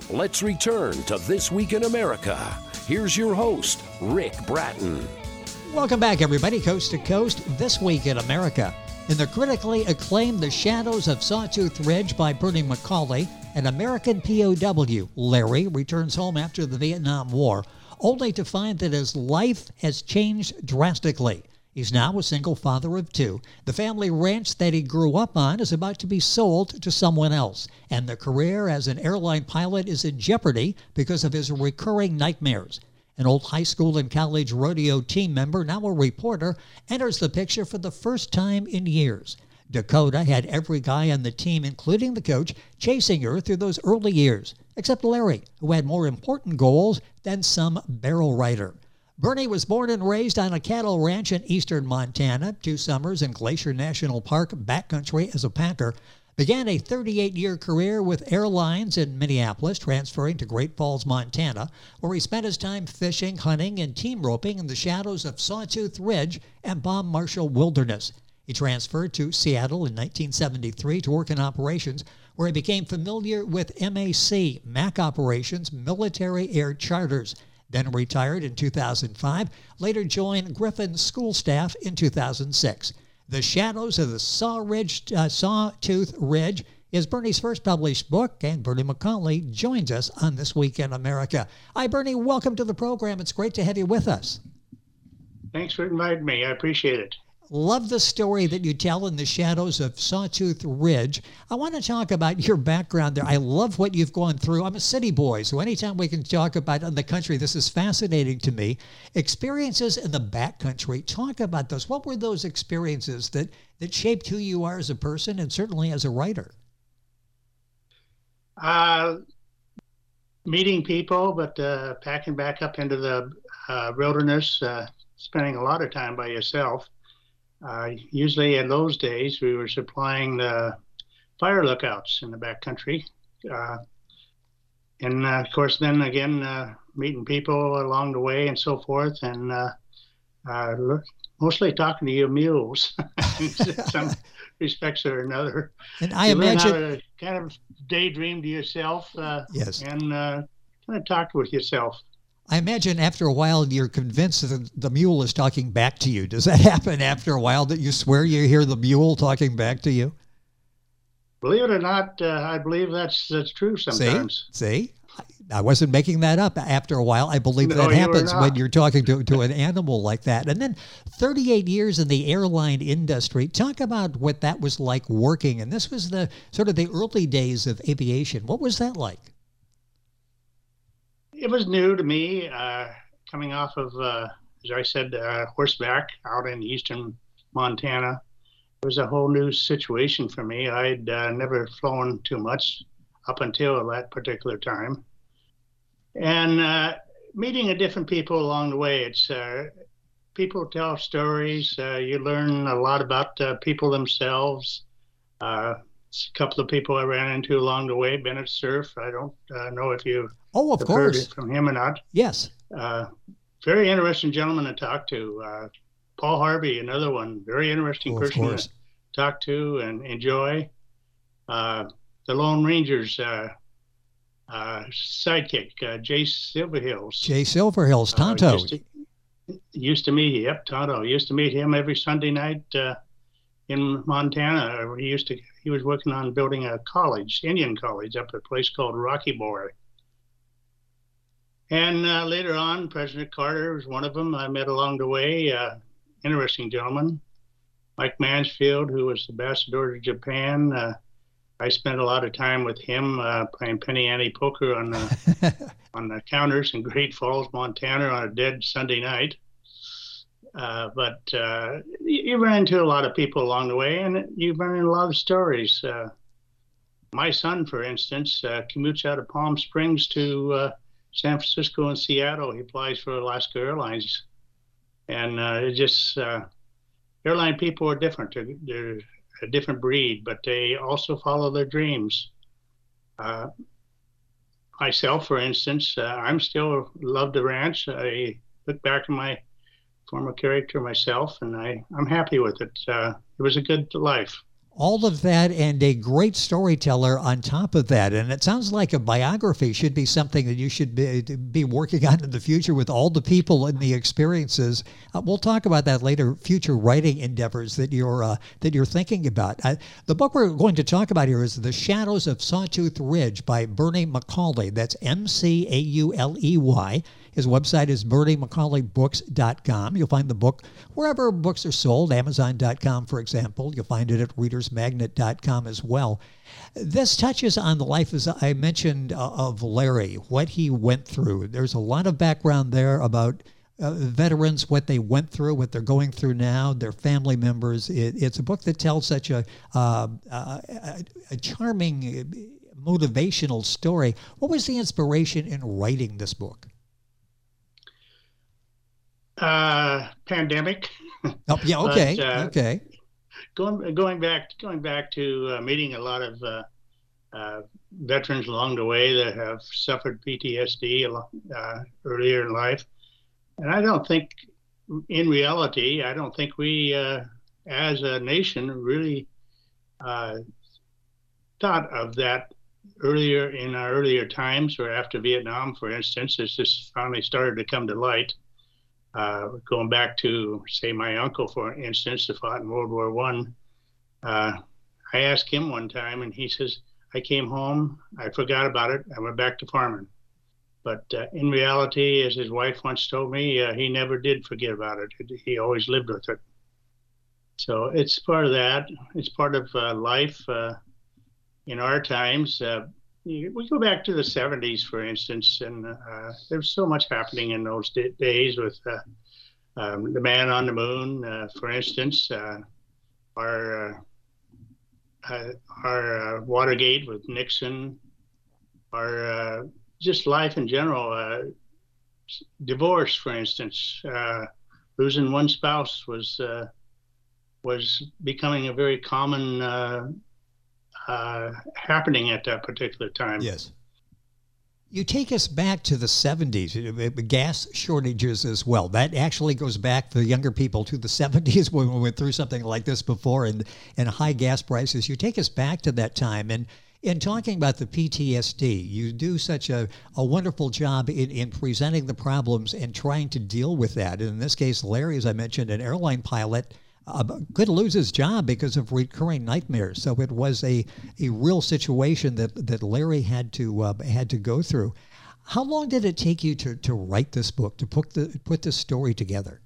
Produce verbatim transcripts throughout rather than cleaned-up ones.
Let's return to This Week in America. Here's your host, Rick Bratton. Welcome back, everybody, coast to coast, This Week in America. In the critically acclaimed The Shadows of Sawtooth Ridge by Bernie Macaulay, an American P O W, Larry, returns home after the Vietnam War, only to find that his life has changed drastically. He's now a single father of two. The family ranch that he grew up on is about to be sold to someone else, and the career as an airline pilot is in jeopardy because of his recurring nightmares. An old high school and college rodeo team member, now a reporter, enters the picture for the first time in years. Dakota had every guy on the team, including the coach, chasing her through those early years, except Larry, who had more important goals than some barrel rider. Bernie was born and raised on a cattle ranch in eastern Montana, two summers in Glacier National Park backcountry as a packer, began a thirty-eight-year career with airlines in Minneapolis, transferring to Great Falls, Montana, where he spent his time fishing, hunting, and team roping in the shadows of Sawtooth Ridge and Bob Marshall Wilderness. He transferred to Seattle in nineteen seventy-three to work in operations, where he became familiar with M A C, Mac Operations, Military Air Charters. Then retired in two thousand five, later joined Griffin School Staff in two thousand six. The Shadows of the Saw Ridge, uh, Sawtooth Ridge is Bernie's first published book, and Bernie Macaulay joins us on This Week in America. Hi, Bernie. Welcome to the program. It's great to have you with us. Thanks for inviting me. I appreciate it. Love the story that you tell in The Shadows of Sawtooth Ridge. I want to talk about your background there. I love what you've gone through. I'm a city boy, so anytime we can talk about in the country, this is fascinating to me. Experiences in the backcountry. Talk about those. What were those experiences that, that shaped who you are as a person and certainly as a writer? Uh, meeting people, but uh, packing back up into the uh, wilderness, uh, spending a lot of time by yourself. Uh, usually in those days, we were supplying the fire lookouts in the backcountry. Uh, and uh, of course, then again, uh, meeting people along the way and so forth, and uh, uh, look, mostly talking to your mules in some respects or another. And I you imagine learn how to kind of daydream to yourself uh, yes. and uh, kind of talk with yourself. I imagine after a while you're convinced that the mule is talking back to you. Does that happen after a while that you swear you hear the mule talking back to you? Believe it or not, uh, I believe that's that's true sometimes. See? See? I wasn't making that up. After a while, I believe No, that you happens were when not. you're talking to, to an animal like that. And then thirty-eight years in the airline industry. Talk about what that was like working. And this was the sort of the early days of aviation. What was that like? It was new to me, uh, coming off of, uh, as I said, uh, horseback out in eastern Montana. It was a whole new situation for me. I'd uh, never flown too much up until that particular time. And uh, meeting a different people along the way, it's uh, people tell stories. Uh, you learn a lot about uh, people themselves. Uh, a couple of people I ran into along the way, Bennett Cerf. I don't uh, know if you Oh, of have course. heard it from him or not. Yes. Uh, very interesting gentleman to talk to. Uh, Paul Harvey, another one, very interesting Oh, of person course. to talk to and enjoy. Uh, the Lone Rangers uh, uh, sidekick, uh, Jay Silverhills. Jay Silverhills, Uh, Tonto. used, to, used to meet, yep, Tonto. Used to meet him every Sunday night uh, in Montana. He used to. He was working on building a college, Indian college, up at a place called Rocky Boy. And uh, later on, President Carter was one of them I met along the way. Uh, interesting gentleman. Mike Mansfield, who was ambassador to Japan. Uh, I spent a lot of time with him uh, playing penny ante poker on the, on the counters in Great Falls, Montana on a dead Sunday night. Uh, but uh, you run into a lot of people along the way, and you run into a lot of stories. Uh, my son, for instance, uh, commutes out of Palm Springs to uh, San Francisco and Seattle. He flies for Alaska Airlines. And uh, it just, uh, airline people are different. They're, they're a different breed, but they also follow their dreams. Uh, myself, for instance, uh, I'm still love the ranch. I look back at my former character myself, and I, I'm happy with it. Uh, it was a good life. All of that and a great storyteller on top of that. And it sounds like a biography should be something that you should be, be working on in the future with all the people and the experiences. Uh, we'll talk about that later, future writing endeavors that you're uh, that you're thinking about. Uh, the book we're going to talk about here is The Shadows of Sawtooth Ridge by Bernie Macaulay. That's M C A U L E Y. His website is bernie macaulay books dot com. You'll find the book wherever books are sold, amazon dot com, for example. You'll find it at readers magnet dot com as well. This touches on the life, as I mentioned, uh, of Larry, what he went through. There's a lot of background there about uh, veterans, what they went through, what they're going through now, their family members. It, it's a book that tells such a, uh, a, a charming, motivational story. What was the inspiration in writing this book? Uh, pandemic. Oh, yeah. Okay. but, uh, okay. Going going back going back to uh, meeting a lot of uh, uh, veterans along the way that have suffered P T S D uh, earlier in life, and I don't think, in reality, I don't think we, uh, as a nation, really uh, thought of that earlier in our earlier times, or after Vietnam, for instance. It's just finally started to come to light. Uh, going back to, say, my uncle, for instance, who fought in World War One, uh, I asked him one time, and he says, I came home, I forgot about it, I went back to farming. But uh, in reality, as his wife once told me, uh, he never did forget about it. He always lived with it. So it's part of that. It's part of uh, life uh, in our times. Uh, We go back to the seventies, for instance, and uh, there's so much happening in those d- days with uh, um, the man on the moon, uh, for instance, uh, our uh, uh, our uh, Watergate with Nixon, our uh, just life in general, uh, divorce, for instance, uh, losing one spouse was uh, was becoming a very common Uh, Uh, happening at that particular time. Yes. You take us back to the seventies, gas shortages as well. That actually goes back for the younger people to the seventies when we went through something like this before, and, and high gas prices. You take us back to that time. And in talking about the P T S D, you do such a, a wonderful job in, in presenting the problems and trying to deal with that. And in this case, Larry, as I mentioned, an airline pilot, Uh, could lose his job because of recurring nightmares. So it was a, a real situation that, that Larry had to uh, had to go through. How long did it take you to, to write this book, to put the put this story together?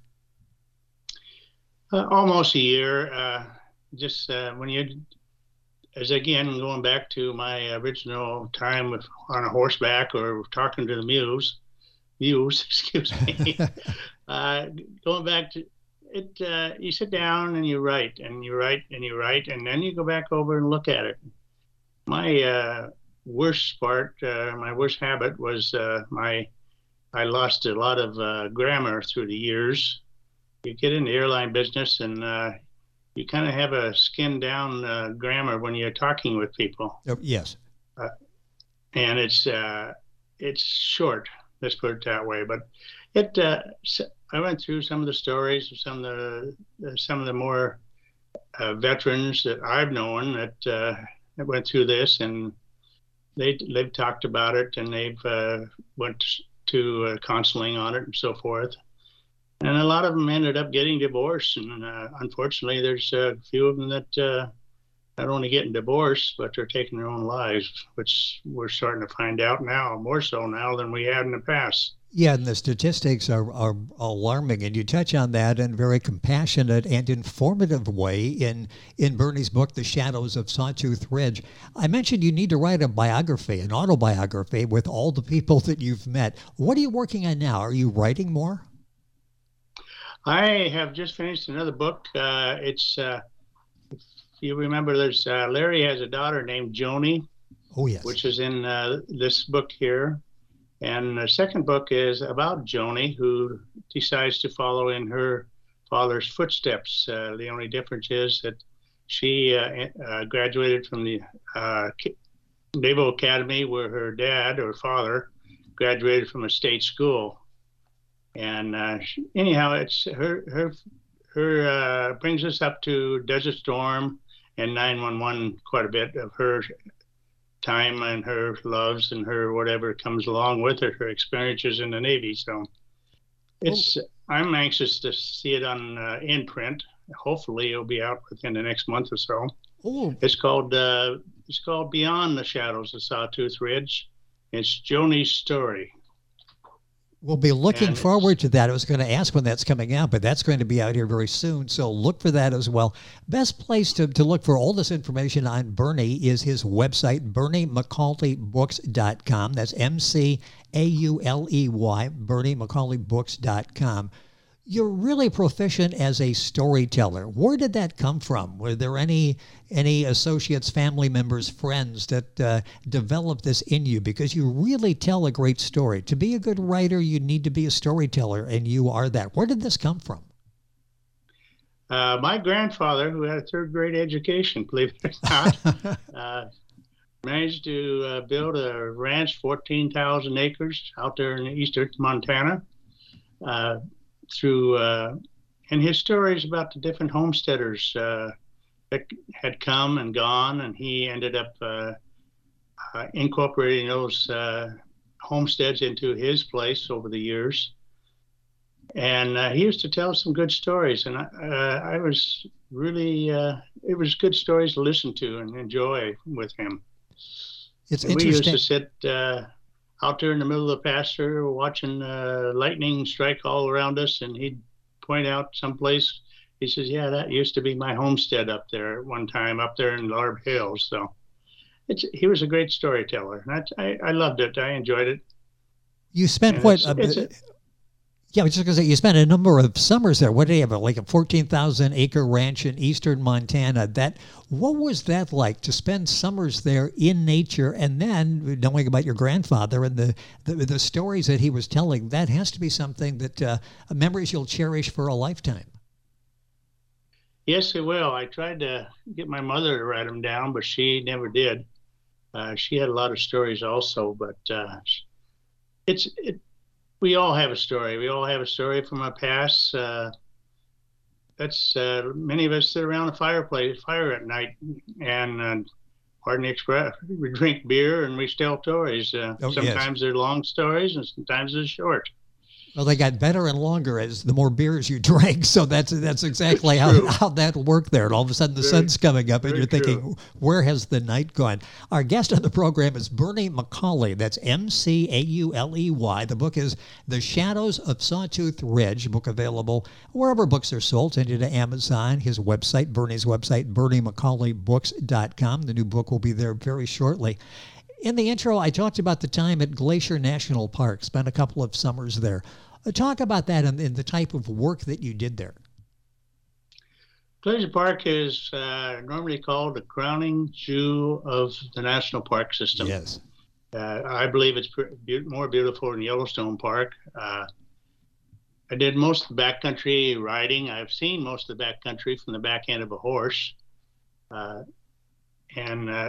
Uh, almost a year. Uh, just uh, when you, as again going back to my original time with on a horseback or talking to the muse, muse, excuse me, uh, going back to. It, uh, you sit down and you write and you write and you write, and then you go back over and look at it. My uh, worst part, uh, my worst habit was uh, my, I lost a lot of uh, grammar through the years. You get in the airline business and uh, you kind of have a skinned down uh, grammar when you're talking with people. Oh, yes. Uh, and it's, uh, it's short, let's put it that way. But it, uh, I went through some of the stories of some of the uh, some of the more uh, veterans that I've known that, uh, that went through this, and they they've talked about it, and they've uh, went to uh, counseling on it and so forth. And a lot of them ended up getting divorced, and uh, unfortunately, there's a few of them that uh, not only getting divorced, but they're taking their own lives, which we're starting to find out now, more so now than we had in the past. Yeah, and the statistics are, are alarming, and you touch on that in a very compassionate and informative way in, in Bernie's book, The Shadows of Sawtooth Ridge. I mentioned you need to write a biography, an autobiography, with all the people that you've met. What are you working on now? Are you writing more? I have just finished another book. Uh, it's, uh, if you remember, there's uh, Larry has a daughter named Joni, oh, yes, which is in uh, this book here. And the second book is about Joni, who decides to follow in her father's footsteps. Uh, the only difference is that she uh, uh, graduated from the uh, Naval Academy, where her dad or father graduated from a state school. And uh, she, anyhow, it's her her her uh, brings us up to Desert Storm and nine one one quite a bit of her time and her loves and her whatever comes along with it, her experiences in the Navy. So it's, I'm anxious to see it on uh, in print. Hopefully it'll be out within the next month or so. Ooh. It's called uh, it's called Beyond the Shadows of Sawtooth Ridge. It's Joni's story. We'll be looking And forward to that. I was going to ask when that's coming out, but that's going to be out here very soon. So look for that as well. Best place to, to look for all this information on Bernie is his website, bernie macaulay books dot com. That's M C A U L E Y, bernie macaulay books dot com. You're really proficient as a storyteller. Where did that come from? Were there any any associates, family members, friends that uh, developed this in you? Because you really tell a great story. To be a good writer, you need to be a storyteller, and you are that. Where did this come from? Uh, my grandfather, who had a third grade education, believe it or not, uh, managed to uh, build a ranch, fourteen thousand acres out there in eastern Montana. Uh, through uh, and his stories about the different homesteaders uh, that had come and gone, and he ended up uh, uh, incorporating those uh, homesteads into his place over the years. And uh, he used to tell some good stories, and I, uh, I was really uh, it was good stories to listen to and enjoy with him. It's and interesting. We used to sit uh, out there in the middle of the pasture watching uh, lightning strike all around us, and he'd point out someplace. He says, yeah, that used to be my homestead up there at one time, up there in Larb Hills. So it's, he was a great storyteller. And I, I, I loved it. I enjoyed it. You spent And what? it's- uh, it's a- yeah, I was just going to say, you spent a number of summers there. What did you have, like a fourteen thousand acre ranch in eastern Montana? That, what was that like to spend summers there in nature, and then knowing about your grandfather and the, the, the stories that he was telling? That has to be something that, uh, memories you'll cherish for a lifetime. Yes, it will. I tried to get my mother to write them down, but she never did. Uh, she had a lot of stories also, but uh, it's it. We all have a story. We all have a story from our past. Uh, that's uh, many of us sit around the fireplace, fire at night, and uh, pardon the expression, we drink beer and we tell stories. Uh, Oh, yes. sometimes they're long stories, and sometimes they're short. Well, they got better and longer as the more beers you drank. So that's that's exactly how, true. how that worked there. And all of a sudden the Very- sun's coming up and very you're thinking, true. where has the night gone? Our guest on the program is Bernie Macaulay. That's M C A U L E Y. The book is The Shadows of Sawtooth Ridge, book available wherever books are sold. Send it to Amazon, his website, Bernie's website, bernie macaulay books dot com. The new book will be there very shortly. In the intro, I talked about the time at Glacier National Park, spent a couple of summers there. Uh, Talk about that and, and the type of work that you did there. Glacier Park is uh, normally called the crowning jewel of the national park system. Yes. Uh, I believe it's pre- be- more beautiful than Yellowstone Park. Uh, I did most of the backcountry riding. I've seen most of the backcountry from the back end of a horse. Uh, and uh,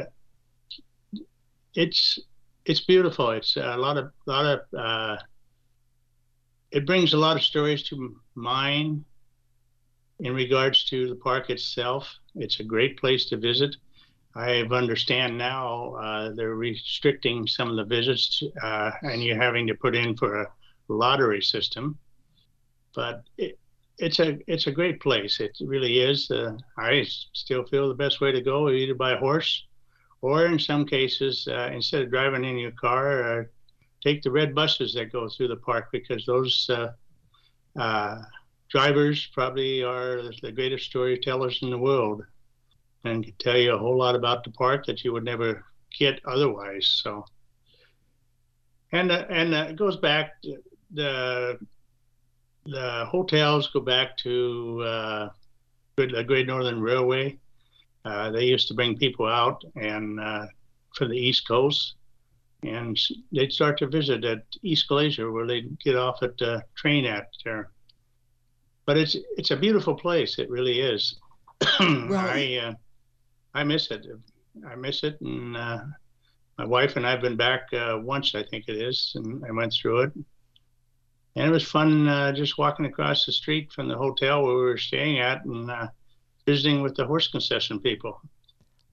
it's it's beautiful. It's a lot of lot of uh, it brings a lot of stories to mind in regards to the park itself. It's a great place to visit. I understand now uh, they're restricting some of the visits, uh, and you're having to put in for a lottery system. But it, it's a it's a great place. It really is. Uh, I still feel the best way to go is either by horse, or in some cases, uh, instead of driving in your car, uh, take the red buses that go through the park, because those uh, uh, drivers probably are the greatest storytellers in the world, and can tell you a whole lot about the park that you would never get otherwise. So, and uh, and uh, it goes back to the the hotels go back to uh, the Great Northern Railway. Uh, they used to bring people out and uh, from the East Coast, and they'd start to visit at East Glacier, where they'd get off at the train at there. But it's it's a beautiful place. It really is. Well, I uh, I miss it. I miss it, and uh, my wife and I've been back uh, once, I think it is, and I went through it. And it was fun uh, just walking across the street from the hotel where we were staying at and uh, visiting with the horse concession people.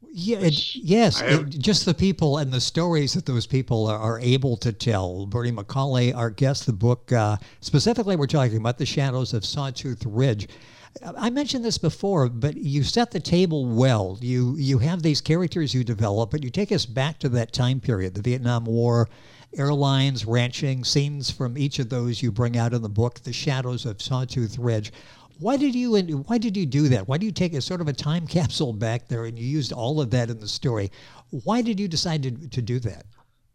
Yeah, it, yes, have, it, just the people and the stories that those people are, are able to tell. Bernie McCauley, our guest, the book, uh, specifically we're talking about The Shadows of Sawtooth Ridge. I mentioned this before, but you set the table well. You you have these characters you develop, but you take us back to that time period, the Vietnam War, airlines, ranching, scenes from each of those you bring out in the book, The Shadows of Sawtooth Ridge. Why did you why did you do that? Why do you take a sort of a time capsule back there and you used all of that in the story? Why did you decide to, to do that?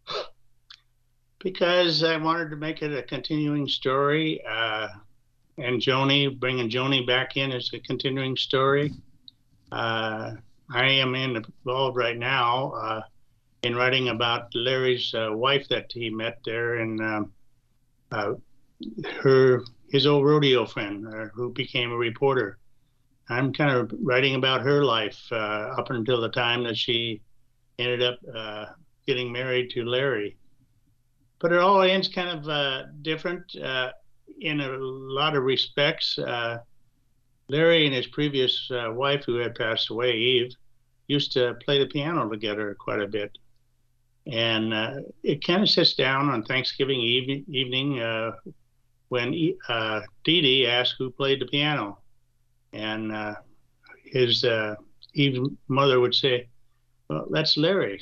Because I wanted to make it a continuing story, uh, and Joni, bringing Joni back in as a continuing story. Uh, I am involved right now uh, in writing about Larry's uh, wife that he met there, and um, uh, her. his old rodeo friend uh, who became a reporter. I'm kind of writing about her life uh, up until the time that she ended up uh, getting married to Larry. But it all ends kind of uh, different uh, in a lot of respects. Uh, Larry and his previous uh, wife, who had passed away, Eve, used to play the piano together quite a bit. And uh, it kind of sits down on Thanksgiving eve- evening uh, when uh, Dee Dee asked who played the piano. And uh, his uh, Eve's mother would say, well, that's Larry.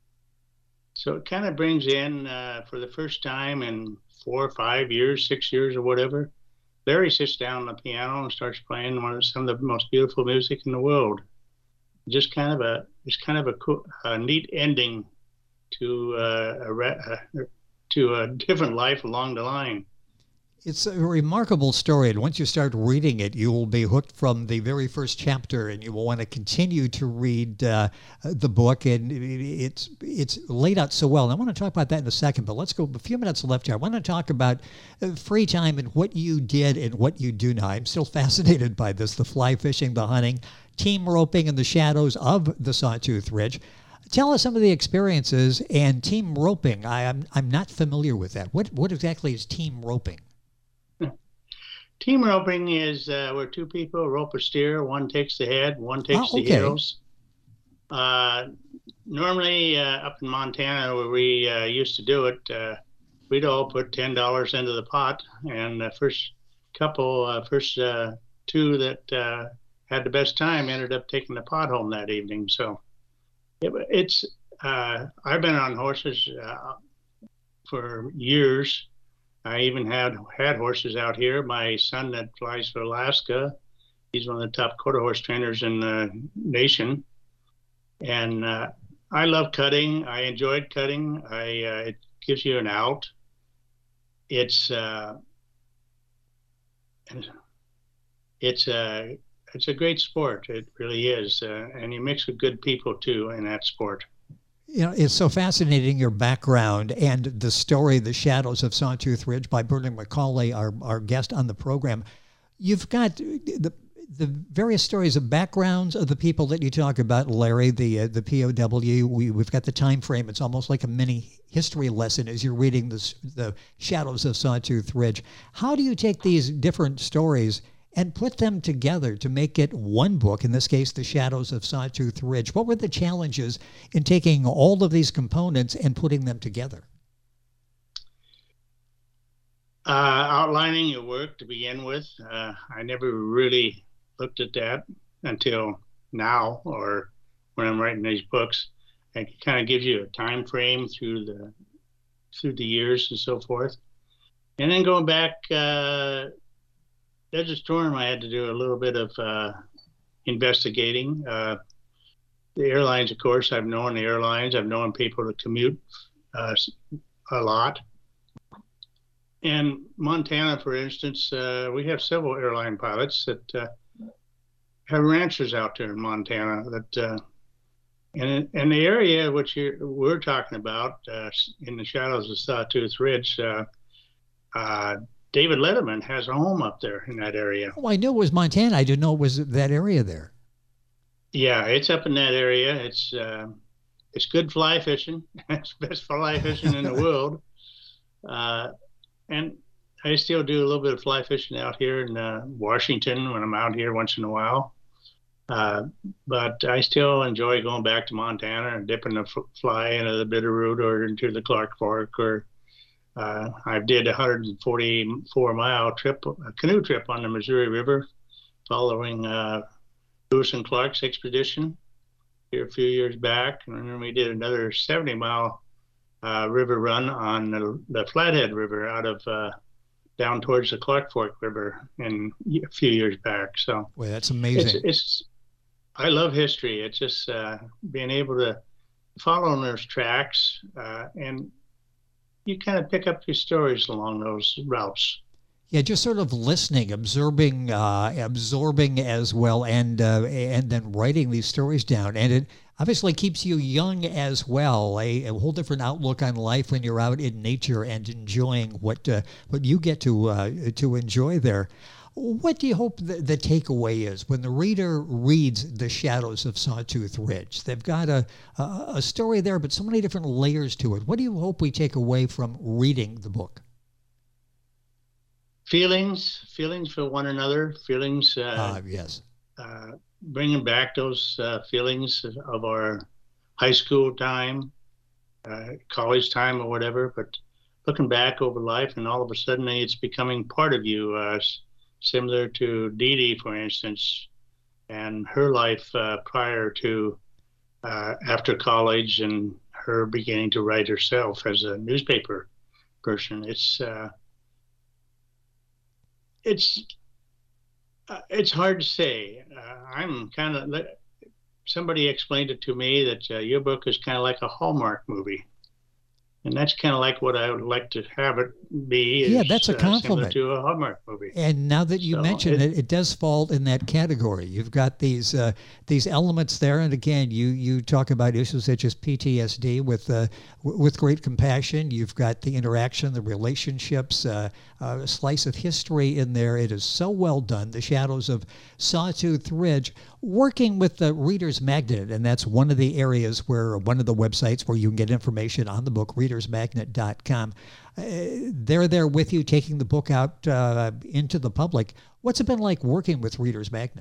So it kind of brings in, uh, for the first time in four or five years, six years or whatever, Larry sits down on the piano and starts playing one of some of the most beautiful music in the world. Just kind of a, it's kind of a, cool, a neat ending to uh, a, uh, to a different life along the line. It's a remarkable story, and once you start reading it, you will be hooked from the very first chapter, and you will want to continue to read uh, the book, and it's it's laid out so well. And I want to talk about that in a second, but let's go a few minutes left here. I want to talk about free time and what you did and what you do now. I'm still fascinated by this, the fly fishing, the hunting, team roping in the shadows of the Sawtooth Ridge. Tell us some of the experiences and team roping. I, I'm I'm not familiar with that. What what exactly is team roping? Team roping is uh, where two people rope a steer. One takes the head, one takes oh, okay. the heels. Uh, normally, uh, up in Montana, where we uh, used to do it, uh, we'd all put ten dollars into the pot, and the first couple, uh, first uh, two that uh, had the best time ended up taking the pot home that evening. So it, it's uh, I've been on horses uh, for years. I even had had horses out here. My son that flies for Alaska, he's one of the top quarter horse trainers in the nation. And uh, I love cutting. I enjoyed cutting. I uh, it gives you an out. It's uh, it's a it's a great sport. It really is, uh, and you mix with good people too in that sport. You know, it's so fascinating, your background and the story, The Shadows of Sawtooth Ridge by Bernie McCauley, our, our guest on the program. You've got the the various stories of backgrounds of the people that you talk about, Larry, the uh, the P O W. We, we've got the time frame. It's almost like a mini history lesson as you're reading this, the Shadows of Sawtooth Ridge. How do you take these different stories and put them together to make it one book, in this case, The Shadows of Sawtooth Ridge? What were the challenges in taking all of these components and putting them together? Uh, outlining your work to begin with. Uh, I never really looked at that until now, or when I'm writing these books. It kind of gives you a time frame through the through the years and so forth. And then going back, uh, Desert Storm, I had to do a little bit of uh, investigating. Uh, the airlines, of course, I've known the airlines. I've known people that commute uh, a lot. In Montana, for instance, uh, we have several airline pilots that uh, have ranchers out there in Montana. That uh, and in the area which you're, we're talking about, uh, in the shadows of Sawtooth Ridge, uh, uh, David Letterman has a home up there in that area. Oh, I knew it was Montana. I didn't know it was that area there. Yeah, it's up in that area. It's uh, it's good fly fishing. It's the best fly fishing in the world. Uh, and I still do a little bit of fly fishing out here in uh, Washington when I'm out here once in a while. Uh, but I still enjoy going back to Montana and dipping the f- fly into the Bitterroot or into the Clark Fork. Or uh, I did a one hundred forty-four mile trip, a canoe trip on the Missouri River, following uh, Lewis and Clark's expedition here a few years back. And then we did another seventy mile uh, river run on the, the Flathead River out of uh, down towards the Clark Fork River in a few years back. So, well, that's amazing. It's, it's I love history. It's just uh, being able to follow on those tracks, uh, and you kind of pick up your stories along those routes. Yeah, just sort of listening, absorbing, uh, absorbing as well, and uh, and then writing these stories down. And it obviously keeps you young as well, a, a whole different outlook on life when you're out in nature and enjoying what uh, what you get to uh, to enjoy there. What do you hope the, the takeaway is when the reader reads The Shadows of Sawtooth Ridge? They've got a, a, a story there, but so many different layers to it. What do you hope we take away from reading the book? Feelings, feelings for one another, feelings. Uh, uh, yes. Uh, bringing back those uh, feelings of our high school time, uh, college time, or whatever. But looking back over life, and all of a sudden it's becoming part of you. Uh, similar to Dee Dee, for instance, and her life uh, prior to uh, after college, and her beginning to write herself as a newspaper person. It's uh, it's uh, it's hard to say. Uh, I'm kind of somebody explained it to me that uh, your book is kind of like a Hallmark movie. And that's kind of like what I would like to have it be. Yeah, is, that's a compliment. Uh, to a Hallmark movie. And now that you so mention it, it, it does fall in that category. You've got these uh, these elements there, and again, you you talk about issues such as P T S D with uh, w- with great compassion. You've got the interaction, the relationships, uh, uh, a slice of history in there. It is so well done. The Shadows of Sawtooth Ridge, working with the Reader's Magnet, and that's one of the areas where one of the websites where you can get information on the book, readers magnet dot com. Uh, they're there with you, taking the book out uh, into the public. What's it been like working with Reader's Magnet?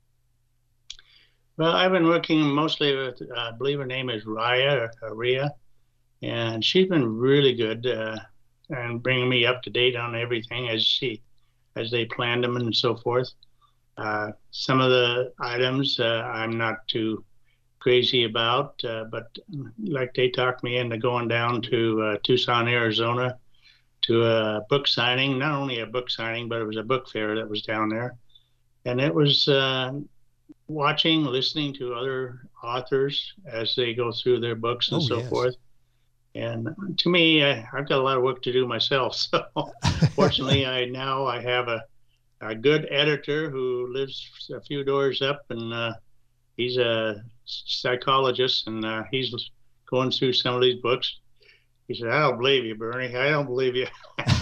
Well, I've been working mostly with, uh, I believe her name is Raya, or Rhea, and she's been really good uh, and bringing me up to date on everything as she, as they planned them and so forth. Uh, some of the items uh, I'm not too crazy about, uh, but like they talked me into going down to uh, Tucson, Arizona to a book signing, not only a book signing, but it was a book fair that was down there. And it was uh, watching, listening to other authors as they go through their books and oh, so yes. forth. And to me, I, I've got a lot of work to do myself. So fortunately, I now I have a, a good editor who lives a few doors up, and uh, he's a psychologist, and uh, he's going through some of these books. He said, I don't believe you, Bernie. I don't believe you.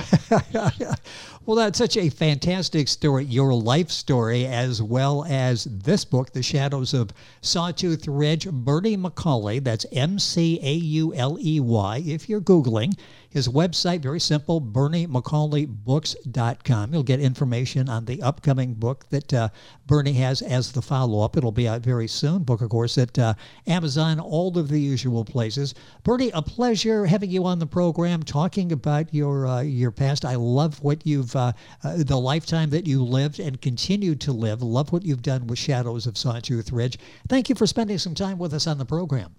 Well, that's such a fantastic story, your life story, as well as this book, The Shadows of Sawtooth Ridge. Bernie McCauley, that's M C A U L E Y, if you're Googling. His website, very simple, bernie mccauley books dot com. You'll get information on the upcoming book that uh, Bernie has as the follow-up. It'll be out very soon. Book, of course, at uh, Amazon, all of the usual places. Bernie, a pleasure having you on the program, talking about your uh, your past. I love what you've, uh, uh, the lifetime that you lived and continue to live. Love what you've done with Shadows of Sawtooth Ridge. Thank you for spending some time with us on the program.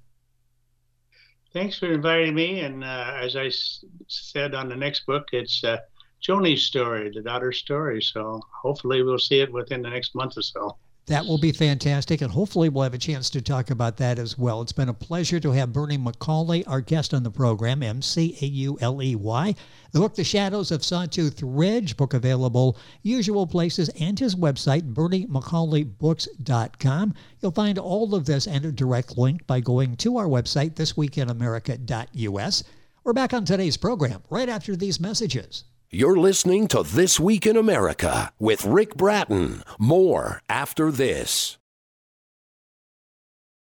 Thanks for inviting me. And uh, as I s- said on the next book, it's uh, Joni's story, the daughter's story. So hopefully we'll see it within the next month or so. That will be fantastic, and hopefully we'll have a chance to talk about that as well. It's been a pleasure to have Bernie McCauley, our guest on the program, M C A U L E Y. The book, The Shadows of Sawtooth Ridge, book available usual places, and his website, bernie mccauley books dot com. You'll find all of this and a direct link by going to our website, this week in america dot u s. We're back on today's program right after these messages. You're listening to This Week in America with Rick Bratton. More after this.